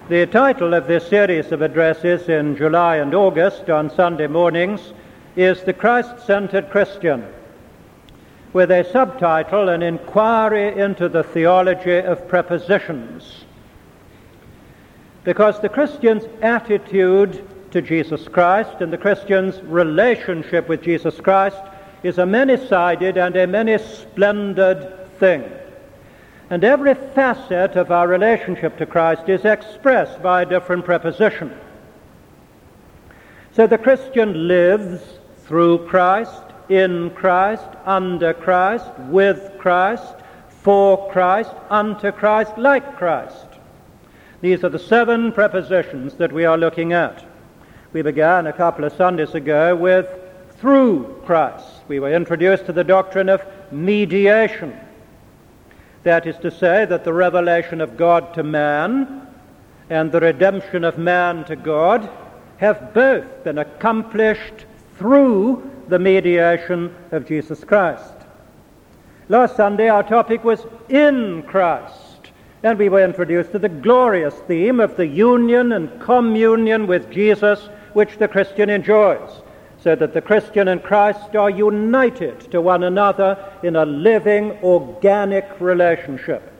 The title of this series of addresses in July and August on Sunday mornings is The Christ-Centered Christian, with a subtitle, An Inquiry into the Theology of Prepositions. Because the Christian's attitude to Jesus Christ and the Christian's relationship with Jesus Christ is a many-sided and a many-splendid thing. And every facet of our relationship to Christ is expressed by a different preposition. So the Christian lives through Christ, in Christ, under Christ, with Christ, for Christ, unto Christ, like Christ. These are the 7 prepositions that we are looking at. We began a couple of Sundays ago with through Christ. We were introduced to the doctrine of mediation. That is to say that the revelation of God to man and the redemption of man to God have both been accomplished through the mediation of Jesus Christ. Last Sunday our topic was in Christ, and we were introduced to the glorious theme of the union and communion with Jesus which the Christian enjoys, so that the Christian and Christ are united to one another in a living, organic relationship.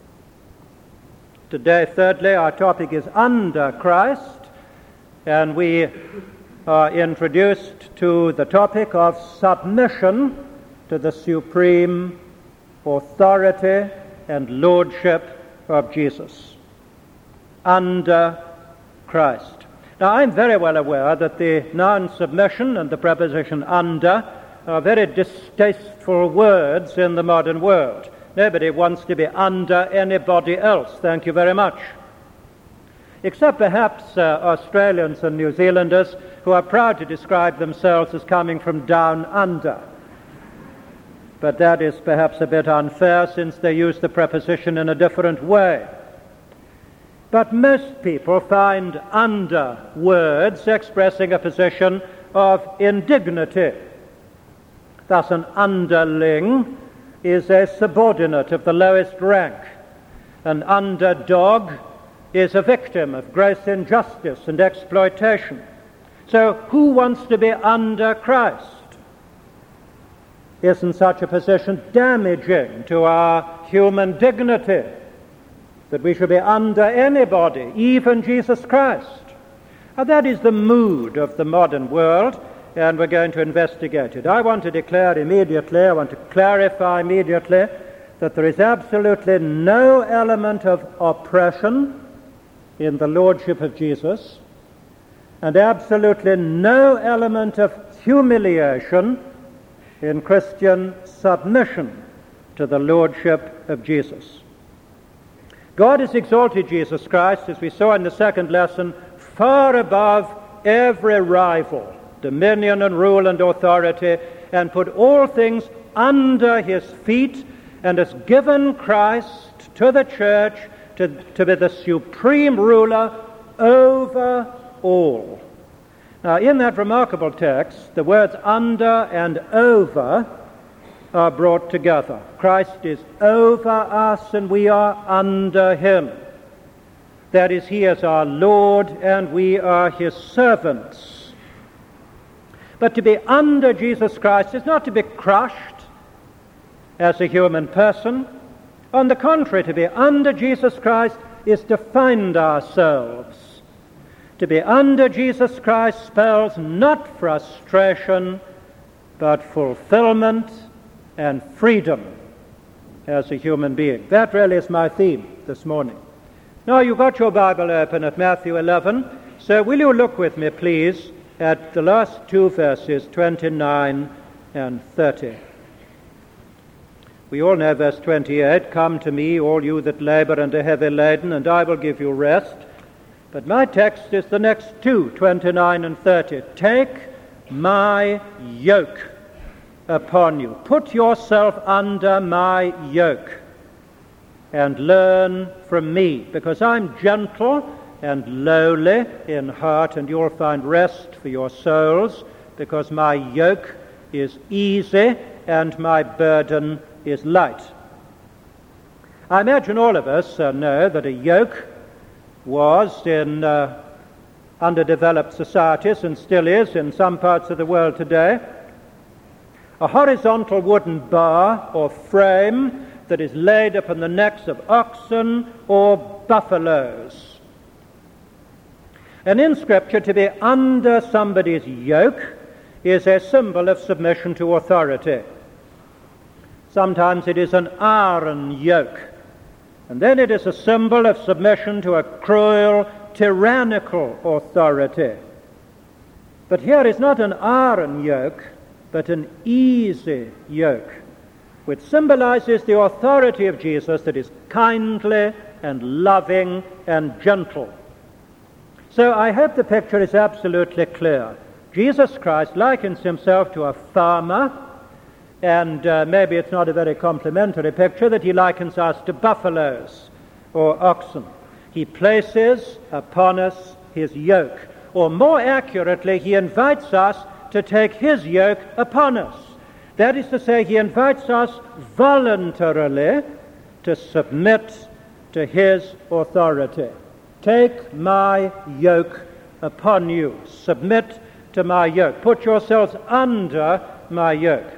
Today, thirdly, our topic is under Christ, and we are introduced to the topic of submission to the supreme authority and lordship of Jesus. Under Christ. Now, I'm very well aware that the noun submission and the preposition under are very distasteful words in the modern world. Nobody wants to be under anybody else, thank you very much. Except perhaps Australians and New Zealanders who are proud to describe themselves as coming from down under. But that is perhaps a bit unfair since they use the preposition in a different way. But most people find under words expressing a position of indignity. Thus, an underling is a subordinate of the lowest rank. An underdog is a victim of gross injustice and exploitation. So, who wants to be under Christ? Isn't such a position damaging to our human dignity? That we should be under anybody, even Jesus Christ. Now, that is the mood of the modern world, and we're going to investigate it. I want to declare immediately, I want to clarify immediately, that there is absolutely no element of oppression in the lordship of Jesus, and absolutely no element of humiliation in Christian submission to the lordship of Jesus. God has exalted Jesus Christ, as we saw in the second lesson, far above every rival, dominion and rule and authority, and put all things under his feet, and has given Christ to the church to be the supreme ruler over all. Now, in that remarkable text, the words under and over are brought together. Christ is over us and we are under him. That is, he is our Lord and we are his servants. But to be under Jesus Christ is not to be crushed as a human person. On the contrary, to be under Jesus Christ is to find ourselves. To be under Jesus Christ spells not frustration, but fulfillment and freedom as a human being. That really is my theme this morning. Now, you've got your Bible open at Matthew 11, so will you look with me, please, at the last 2 verses, 29 and 30. We all know verse 28, "Come to me, all you that labor and are heavy laden, and I will give you rest." But my text is the next 2, 29 and 30. "Take my yoke upon you. Put yourself under my yoke and learn from me, because I'm gentle and lowly in heart, and you'll find rest for your souls, because my yoke is easy and my burden is light." I imagine all of us know that a yoke was in underdeveloped societies, and still is in some parts of the world today, a horizontal wooden bar or frame that is laid upon the necks of oxen or buffaloes. And in Scripture, to be under somebody's yoke is a symbol of submission to authority. Sometimes it is an iron yoke, and then it is a symbol of submission to a cruel, tyrannical authority. But here is not an iron yoke, but an easy yoke, which symbolizes the authority of Jesus that is kindly and loving and gentle. So I hope the picture is absolutely clear. Jesus Christ likens himself to a farmer, and maybe it's not a very complimentary picture that he likens us to buffaloes or oxen. He places upon us his yoke, or more accurately, he invites us to take his yoke upon us. That is to say, he invites us voluntarily to submit to his authority. Take my yoke upon you. Submit to my yoke. Put yourselves under my yoke.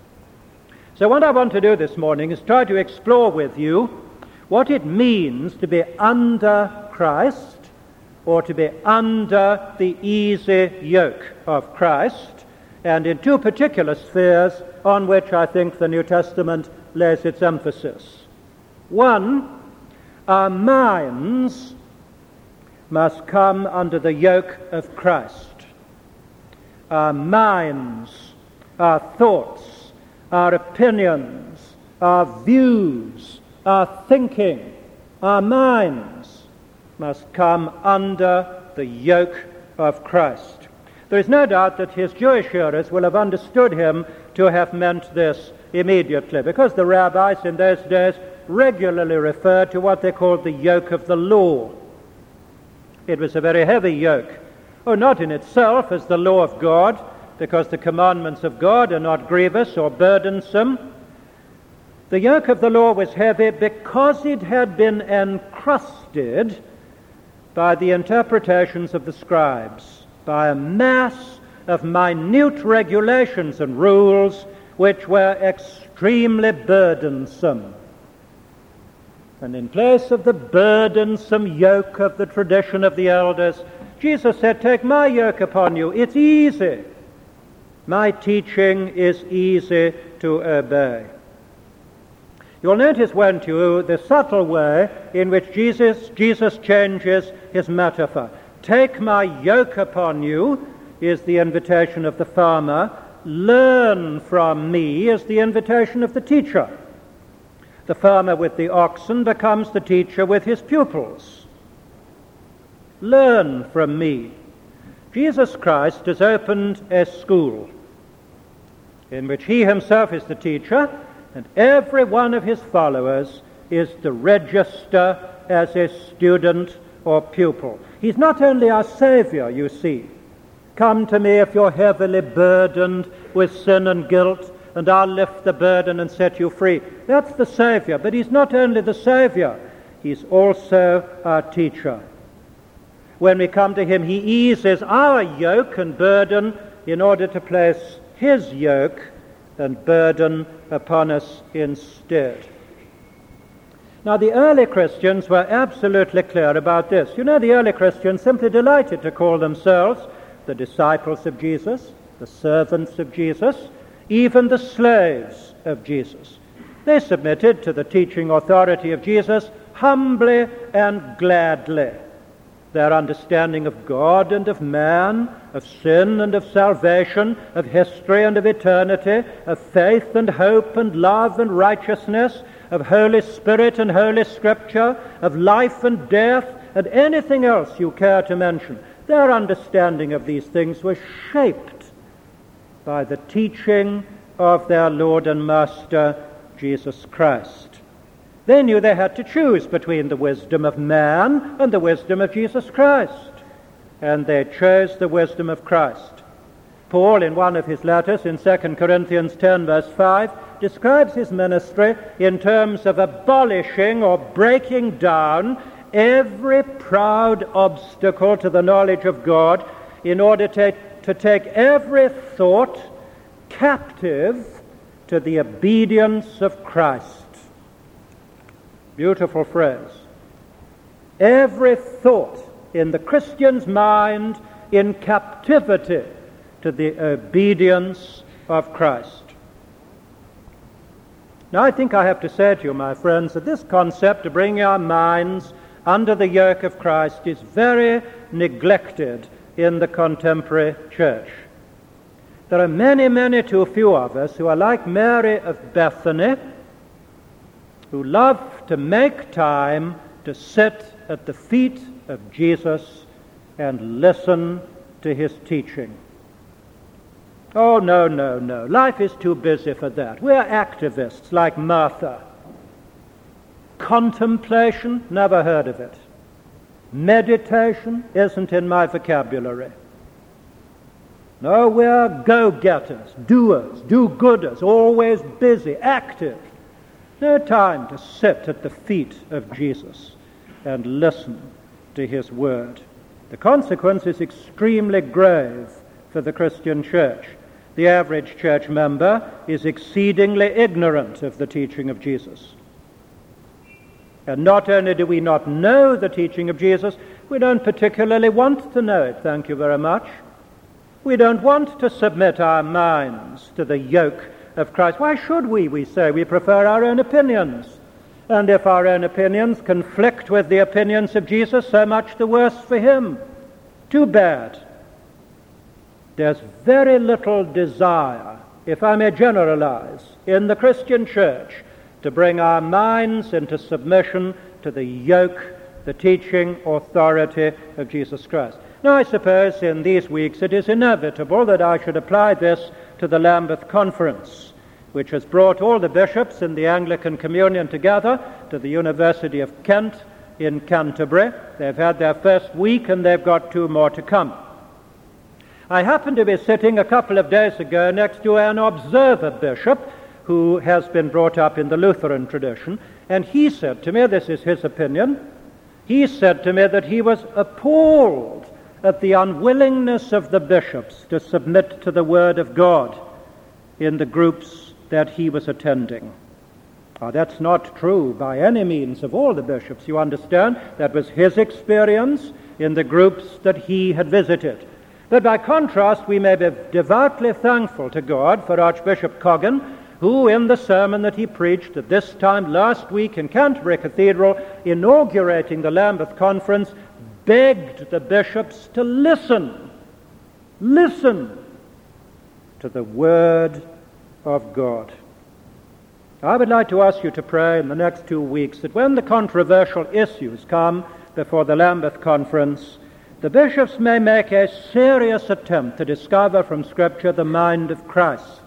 So what I want to do this morning is try to explore with you what it means to be under Christ, or to be under the easy yoke of Christ, and in two particular spheres on which I think the New Testament lays its emphasis. One, our minds must come under the yoke of Christ. Our minds, our thoughts, our opinions, our views, our thinking, our minds must come under the yoke of Christ. There is no doubt that his Jewish hearers will have understood him to have meant this immediately, because the rabbis in those days regularly referred to what they called the yoke of the law. It was a very heavy yoke. Not in itself as the law of God, because the commandments of God are not grievous or burdensome. The yoke of the law was heavy because it had been encrusted by the interpretations of the scribes, by a mass of minute regulations and rules which were extremely burdensome. And in place of the burdensome yoke of the tradition of the elders, Jesus said, take my yoke upon you. It's easy. My teaching is easy to obey. You'll notice, won't you, the subtle way in which Jesus changes his metaphor. Take my yoke upon you is the invitation of the farmer. Learn from me is the invitation of the teacher. The farmer with the oxen becomes the teacher with his pupils. Learn from me. Jesus Christ has opened a school in which he himself is the teacher, and every one of his followers is to register as a student or pupil. He's not only our Savior, you see. Come to me if you're heavily burdened with sin and guilt, and I'll lift the burden and set you free. That's the Savior, but he's not only the Savior, he's also our teacher. When we come to him, he eases our yoke and burden in order to place his yoke and burden upon us instead. Now, the early Christians were absolutely clear about this. You know, the early Christians simply delighted to call themselves the disciples of Jesus, the servants of Jesus, even the slaves of Jesus. They submitted to the teaching authority of Jesus humbly and gladly. Their understanding of God and of man, of sin and of salvation, of history and of eternity, of faith and hope and love and righteousness, of Holy Spirit and Holy Scripture, of life and death, and anything else you care to mention. Their understanding of these things was shaped by the teaching of their Lord and Master, Jesus Christ. They knew they had to choose between the wisdom of man and the wisdom of Jesus Christ, and they chose the wisdom of Christ. Paul, in one of his letters, in 2 Corinthians 10, verse 5, describes his ministry in terms of abolishing or breaking down every proud obstacle to the knowledge of God in order to take every thought captive to the obedience of Christ. Beautiful phrase. Every thought in the Christian's mind in captivity to the obedience of Christ. Now, I think I have to say to you, my friends, that this concept of bringing our minds under the yoke of Christ is very neglected in the contemporary church. There are many, many too few of us who are like Mary of Bethany, who love to make time to sit at the feet of Jesus and listen to his teaching. Oh, no. Life is too busy for that. We're activists like Martha. Contemplation, never heard of it. Meditation isn't in my vocabulary. No, we're go-getters, doers, do-gooders, always busy, active. No time to sit at the feet of Jesus and listen to his word. The consequence is extremely grave for the Christian church. The average church member is exceedingly ignorant of the teaching of Jesus. And not only do we not know the teaching of Jesus, we don't particularly want to know it, thank you very much. We don't want to submit our minds to the yoke of Christ. Why should we? We say we prefer our own opinions. And if our own opinions conflict with the opinions of Jesus, so much the worse for him. Too bad. There's very little desire, if I may generalize, in the Christian church to bring our minds into submission to the yoke, the teaching, authority of Jesus Christ. Now, I suppose in these weeks it is inevitable that I should apply this to the Lambeth Conference, which has brought all the bishops in the Anglican Communion together to the University of Kent in Canterbury. They've had their first week and they've got 2 more to come. I happened to be sitting a couple of days ago next to an observer bishop who has been brought up in the Lutheran tradition, and he said to me, this is his opinion, he said to me that he was appalled at the unwillingness of the bishops to submit to the Word of God in the groups that he was attending. Now, that's not true by any means of all the bishops, you understand. That was his experience in the groups that he had visited. But by contrast, we may be devoutly thankful to God for Archbishop Coggan, who in the sermon that he preached at this time last week in Canterbury Cathedral, inaugurating the Lambeth Conference, begged the bishops to listen to the Word of God. I would like to ask you to pray in the next 2 weeks that when the controversial issues come before the Lambeth Conference, the bishops may make a serious attempt to discover from Scripture the mind of Christ.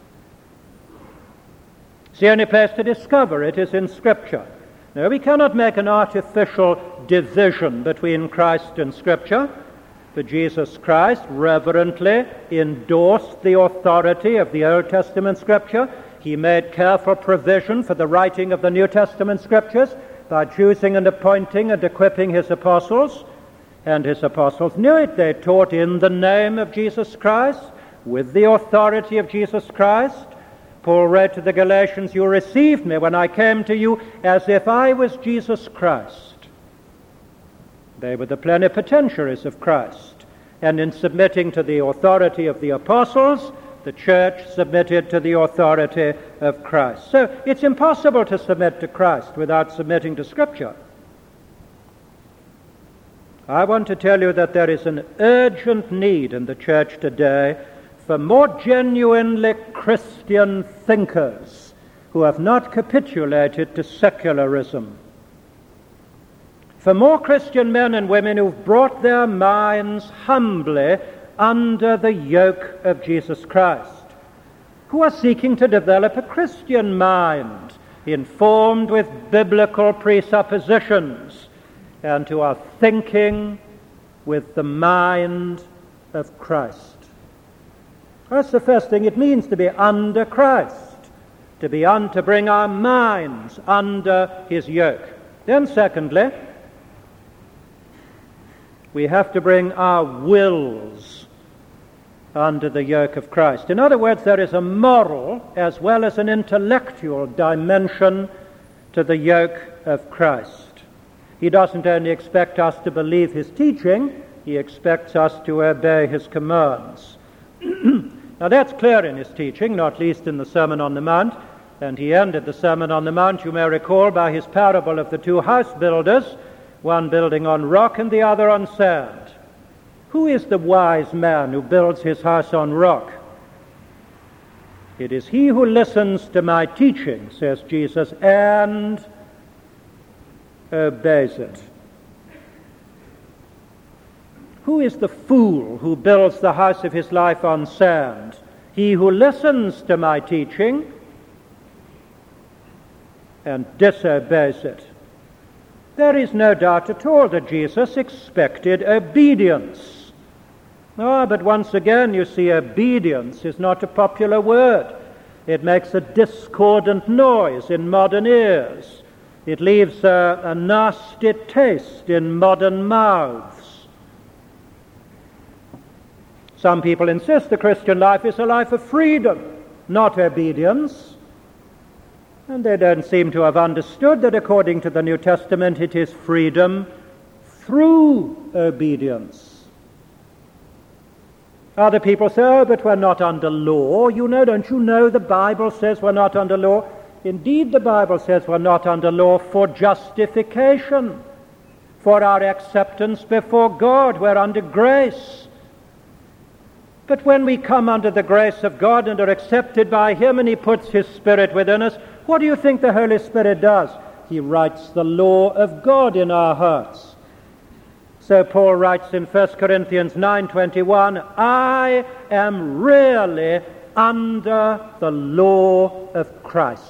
The only place to discover it is in Scripture. No, we cannot make an artificial division between Christ and Scripture. But Jesus Christ reverently endorsed the authority of the Old Testament Scripture. He made careful provision for the writing of the New Testament Scriptures by choosing and appointing and equipping his apostles. And his apostles knew it. They taught in the name of Jesus Christ, with the authority of Jesus Christ. Paul wrote to the Galatians, "You received me when I came to you as if I was Jesus Christ." They were the plenipotentiaries of Christ. And in submitting to the authority of the apostles, the church submitted to the authority of Christ. So it's impossible to submit to Christ without submitting to Scripture. I want to tell you that there is an urgent need in the church today for more genuinely Christian thinkers who have not capitulated to secularism. For more Christian men and women who've brought their minds humbly under the yoke of Jesus Christ, who are seeking to develop a Christian mind informed with biblical presuppositions, and who are thinking with the mind of Christ. That's the first thing. It means to be under Christ, to bring our minds under his yoke. Then secondly, We have to bring our wills under the yoke of Christ. In other words, there is a moral as well as an intellectual dimension to the yoke of Christ. He doesn't only expect us to believe his teaching, he expects us to obey his commands. Now that's clear in his teaching, not least in the Sermon on the Mount, and he ended the Sermon on the Mount, you may recall, by his parable of the two house builders, one building on rock and the other on sand. Who is the wise man who builds his house on rock? It is he who listens to my teaching, says Jesus, and obeys it. Who is the fool who builds the house of his life on sand? He who listens to my teaching and disobeys it. There is no doubt at all that Jesus expected obedience. But once again, you see, obedience is not a popular word. It makes a discordant noise in modern ears. It leaves a nasty taste in modern mouths. Some people insist the Christian life is a life of freedom, not obedience. And they don't seem to have understood that according to the New Testament it is freedom through obedience. Other people say, but we're not under law. Don't you know the Bible says we're not under law? Indeed, the Bible says we're not under law for justification, for our acceptance before God. We're under grace. But when we come under the grace of God and are accepted by him and he puts his Spirit within us, what do you think the Holy Spirit does? He writes the law of God in our hearts. So Paul writes in 1 Corinthians 9:21, I am really under the law of Christ.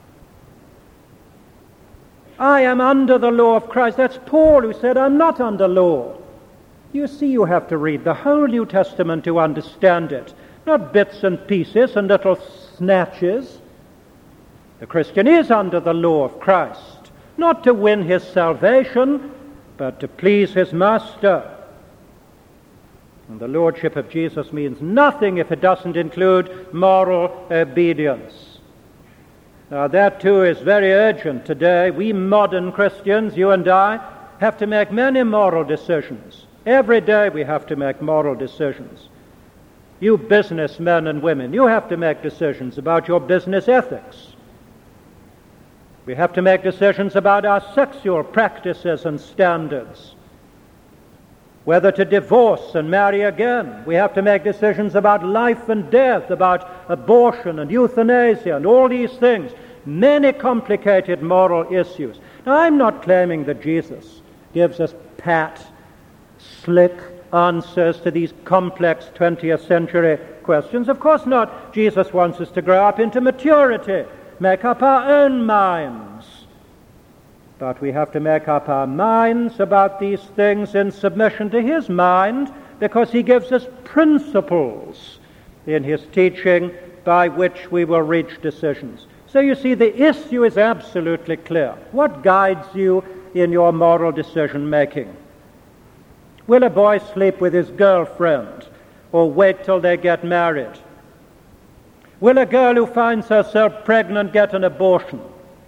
I am under the law of Christ. That's Paul who said, I'm not under law. You see, you have to read the whole New Testament to understand it, not bits and pieces and little snatches. The Christian is under the law of Christ, not to win his salvation, but to please his master. And the lordship of Jesus means nothing if it doesn't include moral obedience. Now that too is very urgent today. We modern Christians, you and I, have to make many moral decisions. Every day we have to make moral decisions. You businessmen and women, you have to make decisions about your business ethics. We have to make decisions about our sexual practices and standards. Whether to divorce and marry again. We have to make decisions about life and death, about abortion and euthanasia and all these things. Many complicated moral issues. Now, I'm not claiming that Jesus gives us pat, slick answers to these complex 20th century questions. Of course not. Jesus wants us to grow up into maturity, make up our own minds. But we have to make up our minds about these things in submission to his mind, because he gives us principles in his teaching by which we will reach decisions. So you see, the issue is absolutely clear. What guides you in your moral decision making? Will a boy sleep with his girlfriend or wait till they get married? Will a girl who finds herself pregnant get an abortion?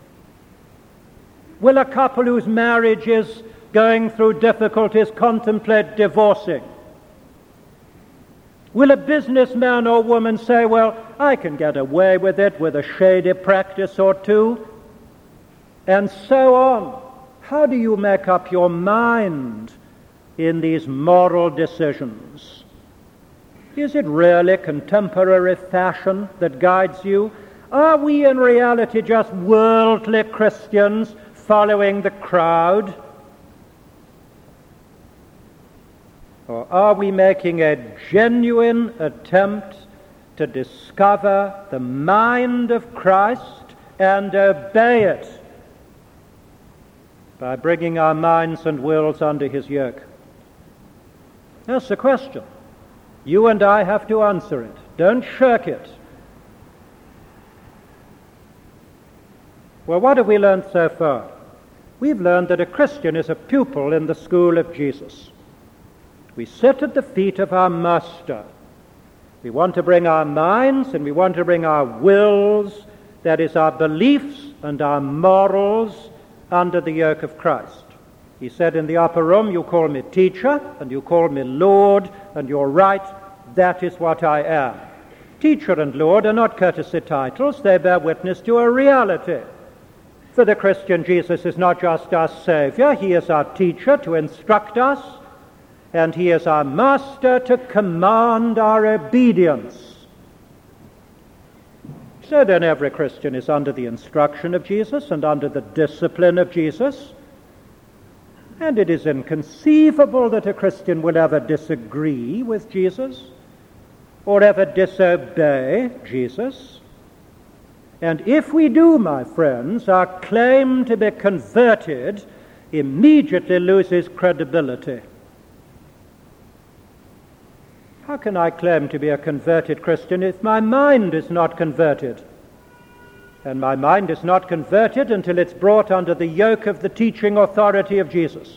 Will a couple whose marriage is going through difficulties contemplate divorcing? Will a businessman or woman say, well, I can get away with it with a shady practice or two? And so on. How do you make up your mind in these moral decisions? Is it really contemporary fashion that guides you? Are we in reality just worldly Christians following the crowd? Or are we making a genuine attempt to discover the mind of Christ and obey it by bringing our minds and wills under his yoke? That's the question. You and I have to answer it. Don't shirk it. Well, what have we learned so far? We've learned that a Christian is a pupil in the school of Jesus. We sit at the feet of our Master. We want to bring our minds and we want to bring our wills, that is, our beliefs and our morals, under the yoke of Christ. He said in the upper room, you call me teacher and you call me Lord, and you're right, that is what I am. Teacher and Lord are not courtesy titles, they bear witness to a reality. For the Christian, Jesus is not just our Savior, he is our teacher to instruct us, and he is our Master to command our obedience. So then every Christian is under the instruction of Jesus and under the discipline of Jesus. And it is inconceivable that a Christian will ever disagree with Jesus or ever disobey Jesus. And if we do, my friends, our claim to be converted immediately loses credibility. How can I claim to be a converted Christian if my mind is not converted? And my mind is not converted until it's brought under the yoke of the teaching authority of Jesus.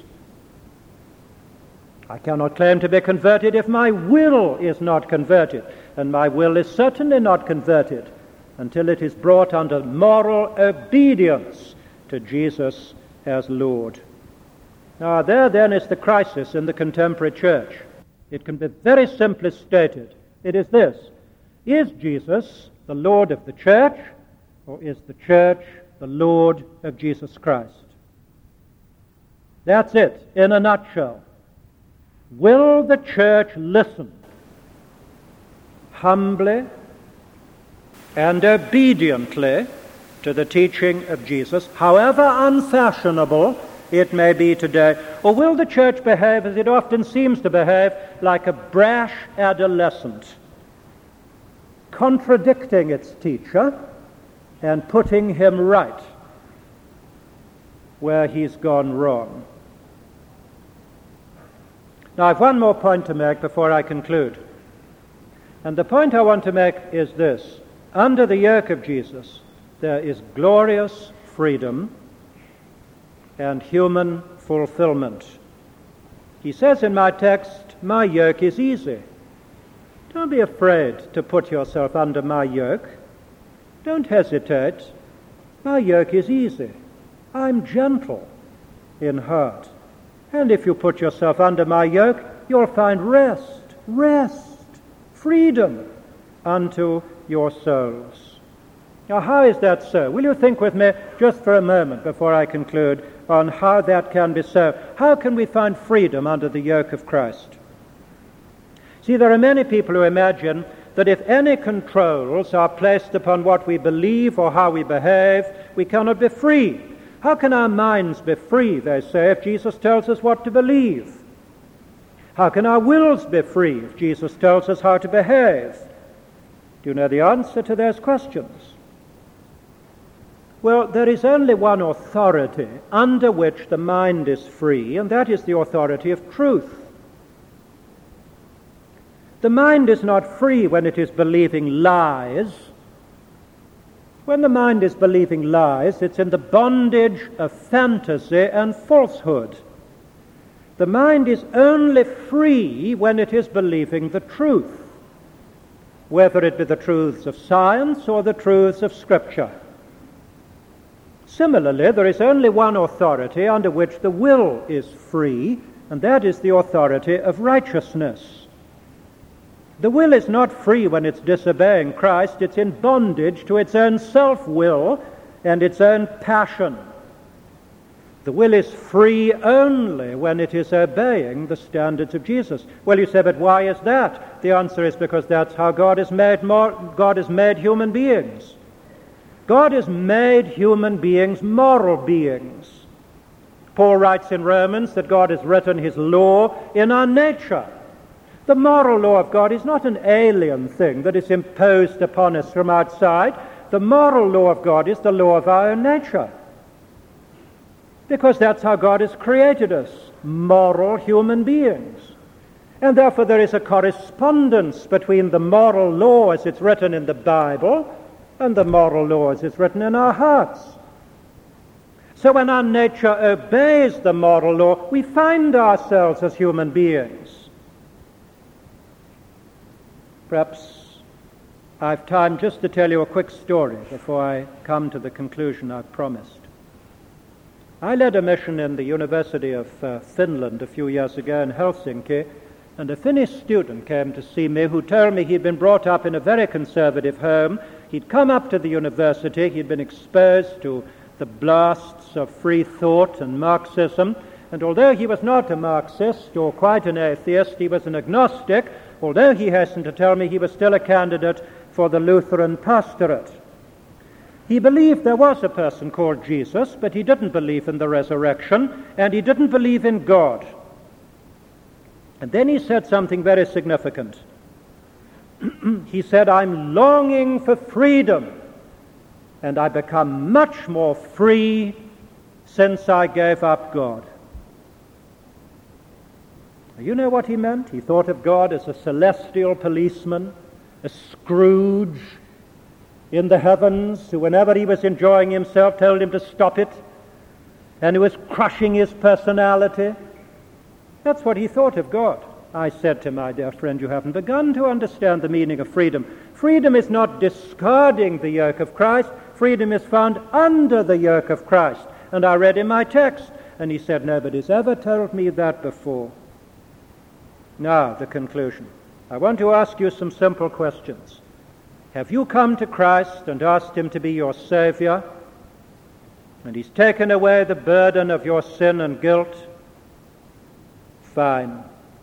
I cannot claim to be converted if my will is not converted, and my will is certainly not converted until it is brought under moral obedience to Jesus as Lord. Now there then is the crisis in the contemporary church. It can be very simply stated. It is this: is Jesus the Lord of the church, or is the church the Lord of Jesus Christ? That's it, in a nutshell. Will the church listen humbly and obediently to the teaching of Jesus, however unfashionable it may be today? Or will the church behave, as it often seems to behave, like a brash adolescent, contradicting its teacher and putting him right where he's gone wrong? Now, I've one more point to make before I conclude. And the point I want to make is this: under the yoke of Jesus, there is glorious freedom and human fulfillment. He says in my text, my yoke is easy. Don't be afraid to put yourself under my yoke. Don't hesitate. My yoke is easy. I'm gentle in heart. And if you put yourself under my yoke, you'll find rest, freedom unto your souls. Now, how is that so? Will you think with me just for a moment before I conclude on how that can be so? How can we find freedom under the yoke of Christ? See, there are many people who imagine that if any controls are placed upon what we believe or how we behave, we cannot be free. How can our minds be free, they say, if Jesus tells us what to believe? How can our wills be free if Jesus tells us how to behave? Do you know the answer to those questions? Well, there is only one authority under which the mind is free, and that is the authority of truth. The mind is not free when it is believing lies. When the mind is believing lies, it's in the bondage of fantasy and falsehood. The mind is only free when it is believing the truth, whether it be the truths of science or the truths of Scripture. Similarly, there is only one authority under which the will is free, and that is the authority of righteousness. The will is not free when it's disobeying Christ. It's in bondage to its own self-will and its own passion. The will is free only when it is obeying the standards of Jesus. Well, you say, but why is that? The answer is because that's how God has made human beings. God has made human beings moral beings. Paul writes in Romans that God has written his law in our nature. The moral law of God is not an alien thing that is imposed upon us from outside. The moral law of God is the law of our own nature. Because that's how God has created us, moral human beings. And therefore there is a correspondence between the moral law as it's written in the Bible and the moral law as it's written in our hearts. So when our nature obeys the moral law, we find ourselves as human beings perhaps I've time just to tell you a quick story before I come to the conclusion I've promised. I led a mission in the University of Finland a few years ago in Helsinki, and a Finnish student came to see me who told me he'd been brought up in a very conservative home. He'd come up to the university, he'd been exposed to the blasts of free thought and Marxism, and although he was not a Marxist or quite an atheist, he was an agnostic, although he hastened to tell me he was still a candidate for the Lutheran pastorate. He believed there was a person called Jesus, but he didn't believe in the resurrection, and he didn't believe in God. And then he said something very significant. He said, "I'm longing for freedom, and I become much more free since I gave up God." You know what he meant? He thought of God as a celestial policeman, a Scrooge in the heavens, who whenever he was enjoying himself told him to stop it, and who was crushing his personality. That's what he thought of God. I said to my dear friend, you haven't begun to understand the meaning of freedom. Freedom is not discarding the yoke of Christ. Freedom is found under the yoke of Christ. And I read in my text, and he said, nobody's ever told me that before. Now, the conclusion. I want to ask you some simple questions. Have you come to Christ and asked him to be your Savior? And he's taken away the burden of your sin and guilt? Fine.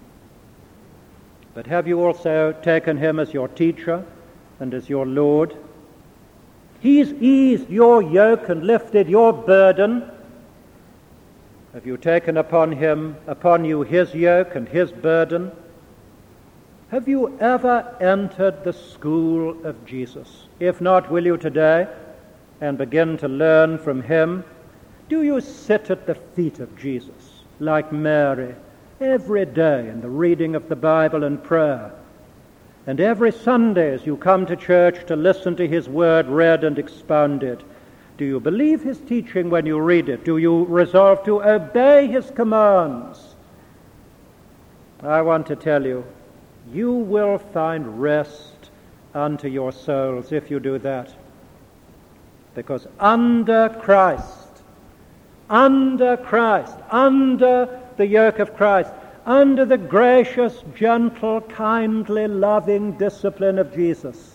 But have you also taken him as your teacher and as your Lord? He's eased your yoke and lifted your burden. Have you taken upon you his yoke and his burden? Have you ever entered the school of Jesus? If not, will you today and begin to learn from him? Do you sit at the feet of Jesus like Mary every day in the reading of the Bible and prayer? And every Sunday as you come to church to listen to his word read and expounded, do you believe his teaching when you read it? Do you resolve to obey his commands? I want to tell you, you will find rest unto your souls if you do that. Because under Christ, under the yoke of Christ, under the gracious, gentle, kindly, loving discipline of Jesus,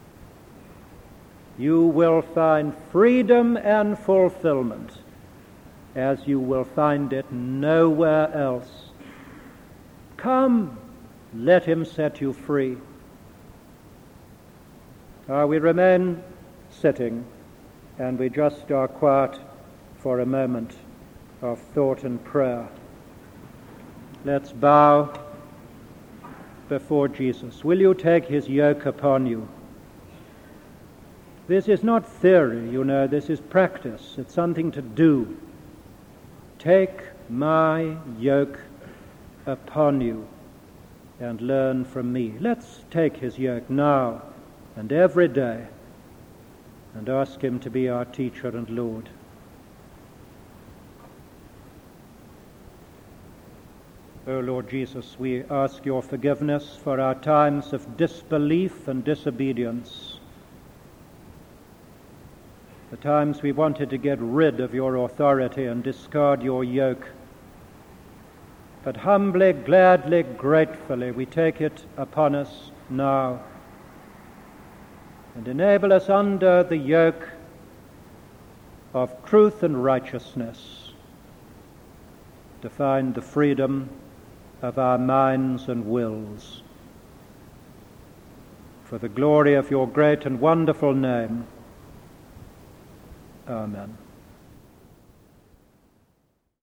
you will find freedom and fulfillment as you will find it nowhere else. Come, let him set you free. We remain sitting, and we just are quiet for a moment of thought and prayer. Let's bow before Jesus. Will you take his yoke upon you? This is not theory, you know, this is practice. It's something to do. Take my yoke upon you and learn from me. Let's take his yoke now and every day and ask him to be our teacher and Lord. O Lord Jesus, we ask your forgiveness for our times of disbelief and disobedience. The times we wanted to get rid of your authority and discard your yoke. But humbly, gladly, gratefully, we take it upon us now and enable us under the yoke of truth and righteousness to find the freedom of our minds and wills. For the glory of your great and wonderful name. Amen.